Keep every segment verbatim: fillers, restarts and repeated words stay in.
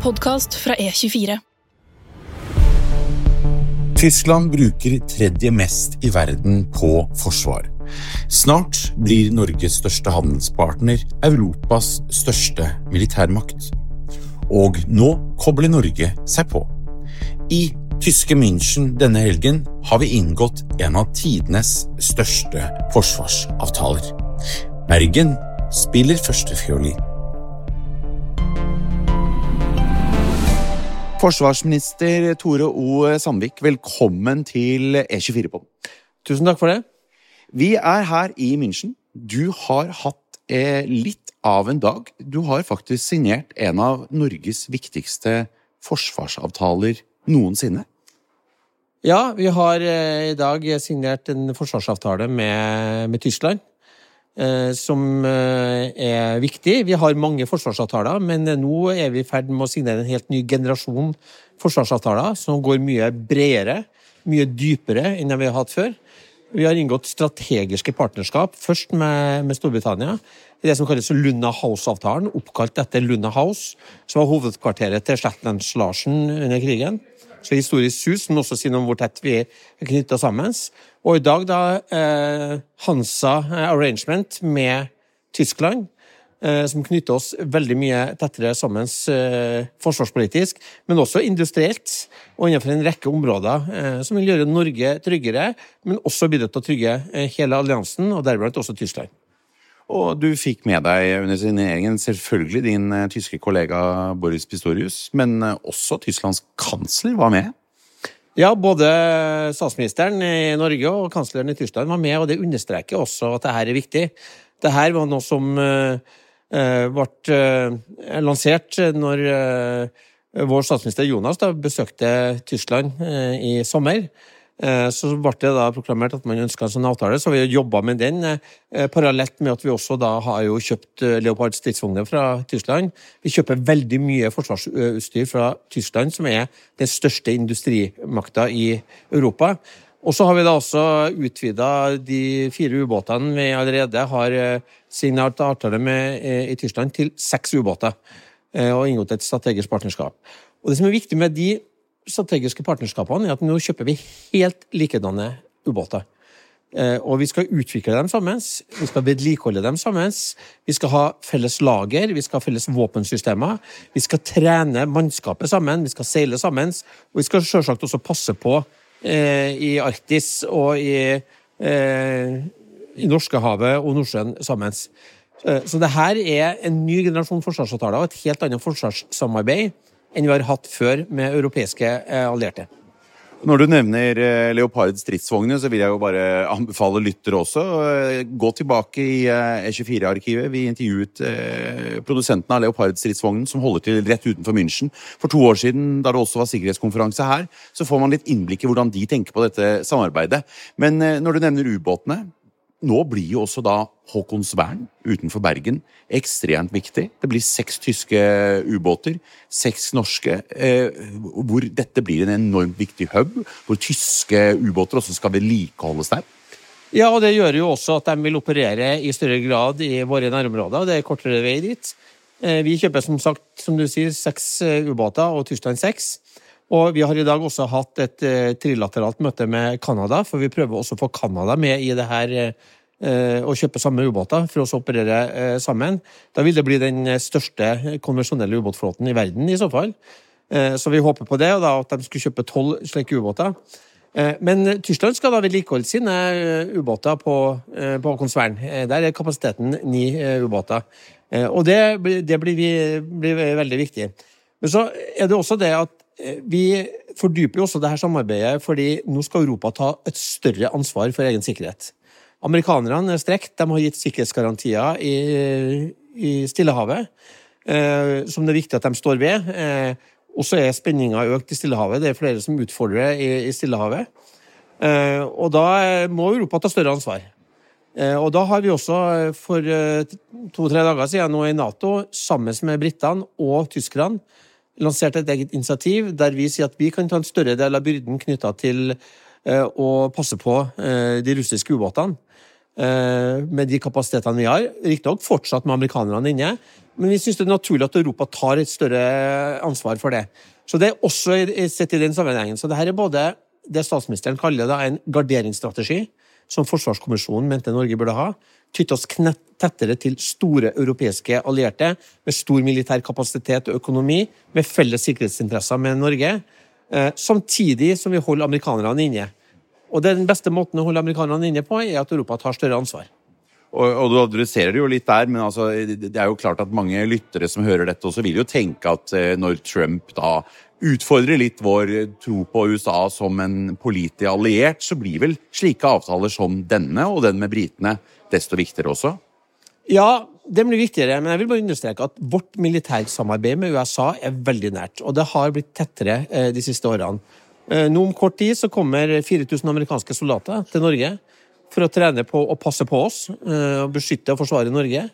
podcast fra E tjuefire. Tyskland bruker tredje mest i verden på forsvar. Snart blir Norges største handelspartner Europas største militærmakt. Og nå kobler Norge seg på. I tyske München denne helgen har vi inngått en av tidenes største forsvarsavtaler. Bergen spiller førstefiolin. Forsvarsminister Tore O. Sandvik, velkommen til E tjuefire-podden. Tusen takk for det. Vi er her i München. Du har hatt eh, litt av en dag. Du har faktisk signert en av Norges viktigste forsvarsavtaler noensinne. Ja, vi har eh, i dag signert en forsvarsavtale med, med Tyskland, eh, som eh, er viktig. Vi har mange forsvarsavtaler, men eh, nå er vi i ferd med å signere en helt ny generasjon forsvarsavtaler, som går mye bredere, mye dypere enn det vi har hatt før. Vi har inngått strategiske partnerskap, først med, med Storbritannia, i det som kalles Luna House-avtalen, oppkalt etter Luna House, som var hovedkvarteret til Shetlands-Larsen under krigen. Så historisk hus, men også sier noe om hvor tett vi er knyttet sammen. Og i dag da eh, Hansa Arrangement med Tyskland, eh, som knytter oss veldig mye tettere sammen eh, forsvarspolitisk, men også industrielt, og innenfor en rekke områder eh, som vil gjøre Norge tryggere, men også bidra til å trygge eh, hele alliansen, og deriblant også Tyskland. Og du fikk med deg under signeringen selvfølgelig din uh, tyske kollega Boris Pistorius, men uh, også Tysklands kansler var med. Ja, både statsministeren i Norge og kansleren i Tyskland var med, og det understreker også at dette er viktig. Dette var noe som uh, ble uh, lansert når uh, vår statsminister Jonas da besøkte Tyskland uh, i sommer. Så ble det da proklamert at man ønsket en sånn avtale, så vi har jobbet med den, eh, parallelt med at vi også da har jo kjøpt Leopard stridsvogner fra Tyskland. Vi kjøper veldig mye forsvarsutstyr fra Tyskland, som er den største industrimakta i Europa. Og så har vi da også utvidet de fire ubåtene vi allerede har signert avtale med eh, i Tyskland til seks ubåter, eh, og inngått et strategisk partnerskap. Og det som er viktig med de strategiske partnerskapene er at nå kjøper vi helt likedanne ubåter. Eh, og vi skal utvikle dem sammen, vi skal vedlikeholde dem sammen, vi skal ha felles lager, vi skal ha felles våpensystemer, vi skal trene mannskapet sammen, vi skal seile sammen, og vi skal selvsagt også passe på eh, i Arktis og i, eh, i Norskehavet og Nordsjøen sammen. Eh, så det her er en ny generasjon forsvarsavtaler og et helt annet forsvarssamarbeid enn vi har hatt før med europeiske allierte. Når du nevner Leopard stridsvogner, så vil jeg jo bare anbefale lyttere også. Gå tilbake i E tjuefire-arkivet. Vi intervjuet produsenten av Leopard stridsvognen, som holder til rett utenfor München. For to år siden, da det også var sikkerhetskonferanse her, så får man litt innblikk i hvordan de tenker på dette samarbeidet. Men når du nevner ubåtene, nå blir jo også da Håkonsvern utenfor Bergen ekstremt viktig. Det blir seks tyske ubåter, seks norske, eh, hvor dette blir en enormt viktig hub, hvor tyske ubåter også skal vedlikeholdes der. Ja, og det gjør jo også at de vil operere i større grad i våre nærområder, og det er kortere vei dit. Eh, vi kjøper som sagt, som du sier, seks ubåter, og Tyskland seks. Og vi har i dag også hatt et eh, trilateralt møte med Kanada, for vi prøver også å få Kanada med i det her eh, å kjøpe samme ubåter for oss å operere eh, sammen. Da vil det bli den største konvensjonelle ubåtflåten i verden i så fall. Eh, så vi håper på det, og da at de skulle kjøpe tolv slike ubåter. Eh, men Tyskland skal da vedlikeholde sine ubåter på, eh, på Håkonsvern. Eh, der er kapasiteten ni eh, ubåter. Eh, og det, det blir, vi, blir veldig viktig. Men så er det også det at vi fordyper også dette samarbeidet fordi nå skal Europa ta et større ansvar for egen sikkerhet. Amerikanerne er strekt, de har gitt sikkerhetsgarantier i, i Stillehavet, eh, som det er viktig at de står ved. Eh, og så er spenningen økt i Stillehavet, det er flere som utfordrer i, i Stillehavet. Eh, og da må Europa ta større ansvar. Eh, og da har vi også for eh, to-tre dager siden nå i NATO, sammen med britene og tyskerne, lansert et eget initiativ der vi sier at vi kan ta en større del av byrden knyttet til eh, å passe på eh, de russiske ubåtene. med de kapasitetene vi har. Riktig nok fortsatt med amerikanerne inne, men vi synes det er naturlig at Europa tar et større ansvar for det. Så det er også sett i den sammenhengen. Så det her er både det statsministeren kaller da en garderingsstrategi, som Forsvarskommisjonen mente Norge burde ha, tytte oss knett tettere til store europeiske allierte, med stor militær kapasitet og økonomi, med felles sikkerhetsinteresser med Norge, samtidig som vi holder amerikanerne inne. Og den beste måten å holde amerikanerne inne på er at Europa tar større ansvar. Og, og du adresserer det jo litt der, men altså, det er jo klart at mange lyttere som hører dette også vil jo tenke at eh, når Trump da utfordrer litt vår tro på U S A som en pålitelig alliert, så blir vel slike avtaler som denne og den med britene desto viktigere også? Ja, det blir viktigere, men jeg vil bare understreke at vårt militærsamarbeid med U S A er veldig nært, og det har blitt tettere eh, de siste årene. Eh, nå om kort tid så kommer fire tusen amerikanske soldater til Norge for å trene på å passe på oss, eh, og beskytte og forsvare Norge.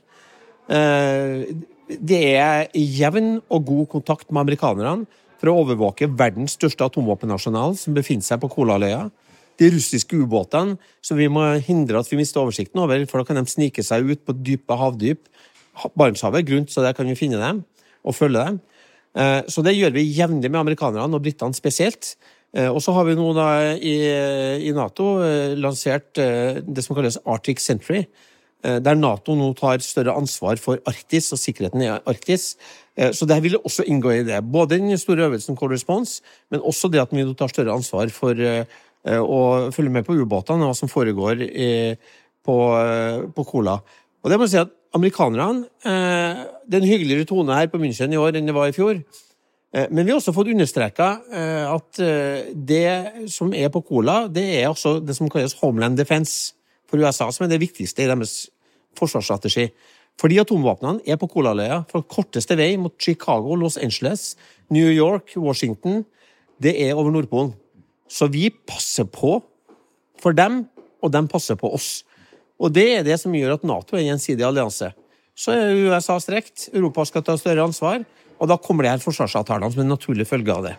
Eh, det er jevn og god kontakt med amerikanerne for å overvåke verdens største atomvåpennasjonal som befinner seg på Kolahalvøya. De russiske ubåtene som vi må hindre at vi mister oversikten over, for da kan de snike seg ut på dype havdyp. Barentshavet, grunt, så der kan vi finne dem og følge dem. Så det gjør vi jevnlig med amerikanerne og britene spesielt. Og så har vi nå da i, i NATO lansert det som kalles Arctic Sentry, der NATO nå tar større ansvar for Arktis og sikkerheten i Arktis. Så det vil også inngå i det. Både den store øvelsen Cold Response, men også det at vi nå tar større ansvar for å følge med på ubåtene og hva som foregår i, på, på Kola. Og det må jeg si at amerikanerne, det er en hyggeligere tone her på München i år enn det var i fjor. Men vi har også fått understreket at det som er på Kola, det er også det som kalles Homeland Defense for U S A, som er det viktigste i deres forsvarsstrategi. Fordi atomvåpnene er på Kolahalvøya, fra korteste vei mot Chicago, Los Angeles, New York, Washington, det er over Nordpolen. Så vi passer på for dem, og de passer på oss. Og det er det som gjør at NATO er en gjensidig allianse. Så er U S A strekt, Europa skal ta større ansvar, og da kommer det her forsvarsavtalene som en naturlig følge av det.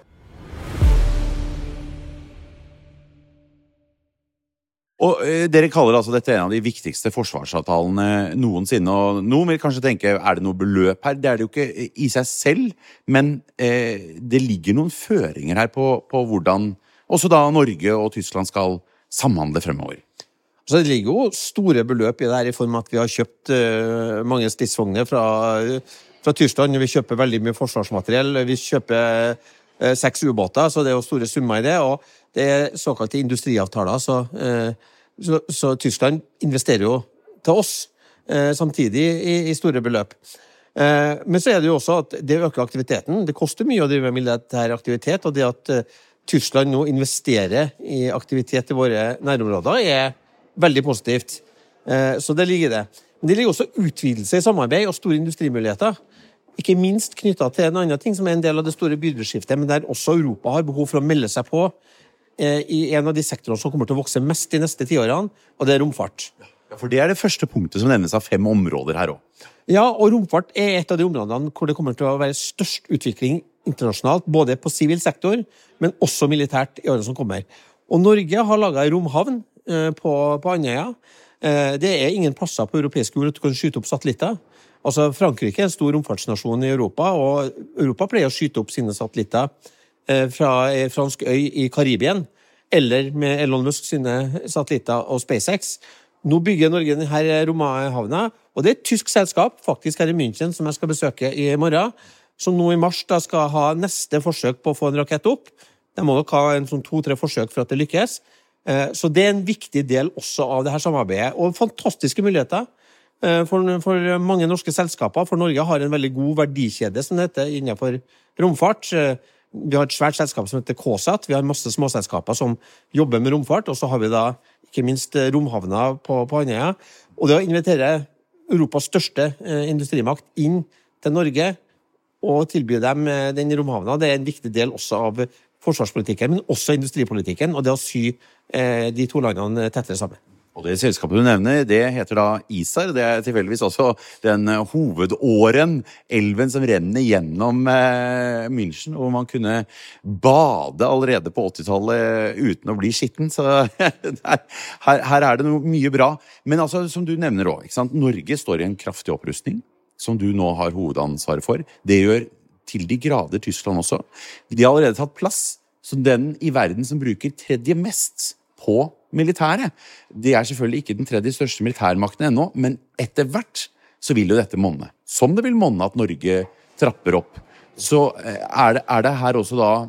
Og eh, dere kaller altså dette en av de viktigste forsvarsavtalene noensinne, og noen vil kanskje tenke, er det noe beløp her? Det er det jo ikke i seg selv, men eh, det ligger noen føringer her på, på hvordan også da Norge og Tyskland skal samhandle fremover. Så det ligger jo store beløp i det her, i form av at vi har kjøpt uh, mange stridsvogner fra, fra Tyskland. Vi kjøper veldig mye forsvarsmateriell. Vi kjøper uh, seks ubåter, så det er jo store summer i det. Og det er såkalte industriavtaler, så, uh, så, så Tyskland investerer jo til oss uh, samtidig i, i store beløp. Uh, men så er det jo også at det øker aktiviteten. Det koster mye å drive med militær aktivitet, og det at uh, Tyskland nå investerer i aktivitet i våre nærområder er veldig positivt. Så det ligger det. Men det ligger også utvidelse i samarbeid og store industrimuligheter. Ikke minst knyttet til en annen ting som er en del av det store byrdeskiftet, men der også Europa har behov for å melde seg på i en av de sektorene som kommer til å vokse mest de neste tiårene, og det er romfart. Ja, for det er det første punktet som nevnes av fem områder her også. Ja, og romfart er et av de områdene hvor det kommer til å være størst utvikling internasjonalt, både på sivil sektor, men også militært i årene som kommer. Og Norge har laget en romhavn på, på Andøya. Det er ingen plasser på europeisk jord at du kan skyte opp satellitter. Altså, Frankrike er en stor romfartsnasjon i Europa, og Europa pleier å skyte opp sine satellitter fra en fransk øy i Karibien, eller med Elon Musk sine satellitter og SpaceX. Nå bygger Norge denne romhavna, og det er et tysk selskap, faktisk her i München, som jeg skal besøke i morgen, som nå i mars da skal ha neste forsøk på å få en rakett opp. De må nok ha en sånn to-tre forsøk for at det lykkes. Så det er en viktig del også av dette samarbeidet, og fantastiske muligheter for, for mange norske selskaper, for Norge har en veldig god verdikjede som det heter innenfor romfart. Vi har et svært selskap som heter KSAT, vi har masse småselskaper som jobber med romfart, og så har vi da ikke minst romhavna på, på Andøya. Og det å invitere Europas største industrimakt inn til Norge og tilby dem den romhavna, det er en viktig del også av forsvarspolitikken, men også industripolitikken, og det å sy eh, de to landene tettere sammen. Og det selskapet du nevner, det heter da ISAR. Det er tilfeldigvis også den hovedåren, elven som renner gjennom eh, München, hvor man kunne bade allerede på åttitallet uten å bli skitten. Så her, her er det noe mye bra. Men altså, som du nevner også, ikke sant? Norge står i en kraftig opprustning, som du nå har hovedansvaret for. Det gjør til de grader Tyskland også. De har allerede tatt plass som den i verden som bruker tredje mest på militæret. Det er selvfølgelig ikke den tredje største militærmakten ennå, men etter hvert så vil jo dette monne. Som det vil monne at Norge trapper opp. Så er det, er det her også da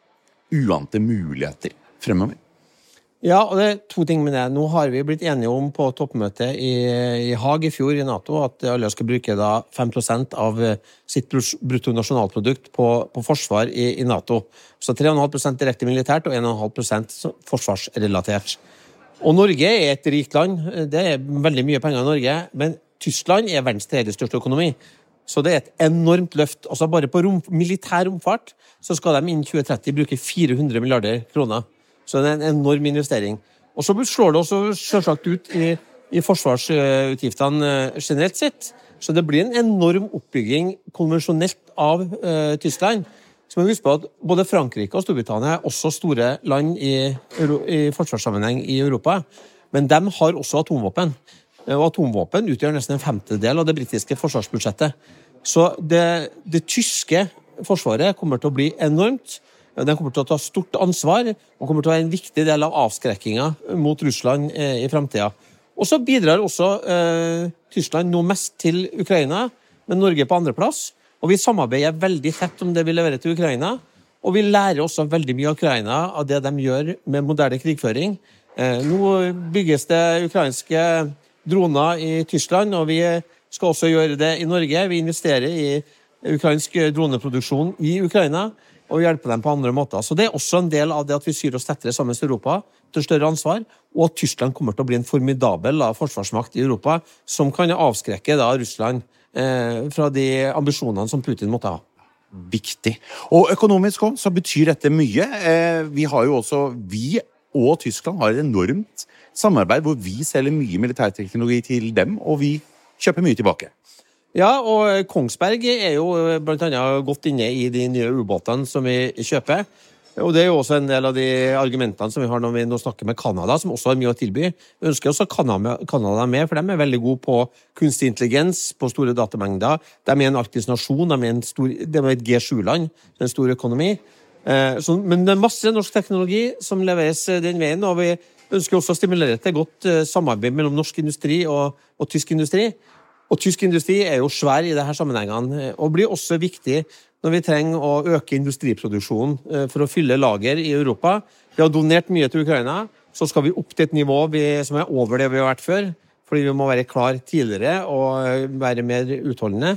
uante muligheter fremover? Ja, og det er to ting med det. Nå har vi blitt enige om på toppmøtet i, i Haag i fjor i NATO at alle skal bruke da fem prosent av sitt bruttonasjonalprodukt på, på forsvar i, i NATO. Så tre komma fem prosent direkte militært og en komma fem prosent forsvarsrelatert. Og Norge er et rikt land. Det er veldig mye penger i Norge, men Tyskland er verdens tredje største økonomi. Så det er et enormt løft. Altså bare på rom, militær romfart så skal de innen tjue tretti bruke fire hundre milliarder kroner. Så det er en enorm investering. Og så slår det også selvsagt ut i, i forsvarsutgiftene generelt sett. Så det blir en enorm oppbygging konvensjonelt av uh, Tyskland. Så må vi huske på at både Frankrike og Storbritannia er også store land i, i forsvarssammenheng i Europa. Men de har også atomvåpen. Og atomvåpen utgjør nesten en femtedel av det britiske forsvarsbudsjettet. Så det, det tyske forsvaret kommer til å bli enormt. Den kommer til å ta stort ansvar, og kommer til å være en viktig del av avskrekkinga mot Russland eh, i fremtiden. Og så bidrar også eh, Tyskland nå mest til Ukraina, men Norge på andreplass. Og vi samarbeider veldig tett om det vi leverer til Ukraina, og vi lærer også veldig mye av Ukraina av det de gjør med moderne krigføring. Eh, nå bygges det ukrainske droner i Tyskland, og vi skal også gjøre det i Norge. Vi investerer i ukrainsk droneproduksjon i Ukraina, og hjelpe dem på andre måter. Så det er også en del av det at vi syr oss tettere sammen med Europa til større ansvar, og at Tyskland kommer til å bli en formidabel da, forsvarsmakt i Europa, som kan avskrekke da, Russland eh, fra de ambisjonene som Putin måtte ha. Viktig. Og økonomisk også, så betyr dette mye. Eh, vi har jo også, vi og Tyskland har et enormt samarbeid hvor vi selger mye militærteknologi til dem, og vi kjøper mye tilbake. Ja, og Kongsberg er jo blant annet godt inne i de nye ubåtene som vi kjøper. Og det er jo også en del av de argumentene som vi har når vi nå snakker med Kanada, som også har mye å tilby. Vi ønsker også Kanada med, for de er veldig gode på kunstig intelligens, på store datamengder. De er en arktisk nasjon, de er, en stor, de er et G sju-land, en stor økonomi. Eh, så, men det er masse norsk teknologi som leveres den veien, og vi ønsker også å stimulere til godt eh, samarbeid mellom norsk industri og, og tysk industri. Og tysk industri er jo svær i disse sammenhengene, og blir også viktig når vi trenger å øke industriproduksjonen for å fylle lager i Europa. Vi har donert mye til Ukraina, så skal vi opp til et nivå vi, som er over det vi har vært før, fordi vi må være klar tidligere og være mer utholdende.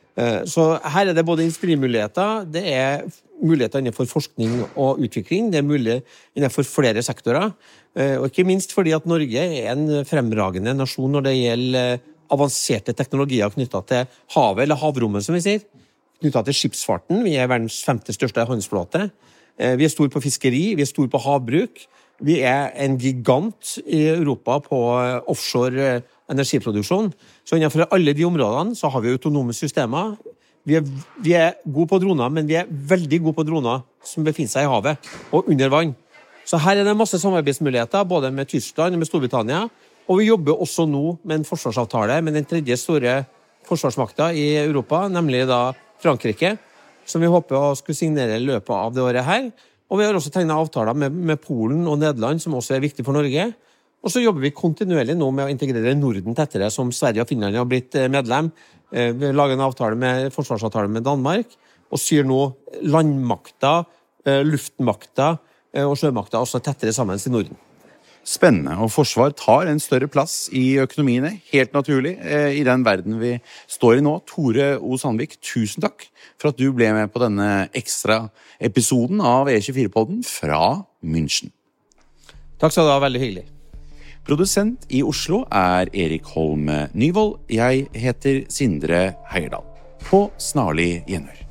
Så her er det både industrimuligheter, det er muligheter innenfor forskning og utvikling, det er mulig innenfor flere sektorer, og ikke minst fordi at Norge er en fremragende nasjon når det gjelder avanserte teknologier knyttet til havet, eller havrommet som vi sier, knyttet til skipsfarten. Vi er verdens femte største handelsflåte. Vi er stor på fiskeri, vi er stor på havbruk. Vi er en gigant i Europa på offshore energiproduksjon. Så innenfor alle de områdene så har vi autonome systemer. Vi er, vi er gode på droner, men vi er veldig gode på droner som befinner seg i havet og under vann. Så her er det masse samarbeidsmuligheter, både med Tyskland og med Storbritannia. Og vi jobber også nå med en forsvarsavtale med den tredje store forsvarsmakta i Europa, nemlig da Frankrike, som vi håper å skulle signere i løpet av det året her. Og vi har også tegnet avtaler med, med Polen og Nederland, som også er viktig for Norge. Og så jobber vi kontinuerlig nå med å integrere Norden tettere, som Sverige og Finland har blitt medlem. Vi lager en avtale med, forsvarsavtale med Danmark, og syr nå landmakta, luftmakta og sjømakta også tettere sammen i Norden. Spennende, og forsvar tar en større plass i økonomiene, helt naturlig, i den verden vi står i nå. Tore O. Sandvik, tusen takk for at du ble med på denne ekstra episoden av E tjuefire-podden fra München. Takk skal du ha, veldig hyggelig. Produsent i Oslo er Erik Holm Nyvold. Jeg heter Sindre Heierdal. På snarlig gjenhør.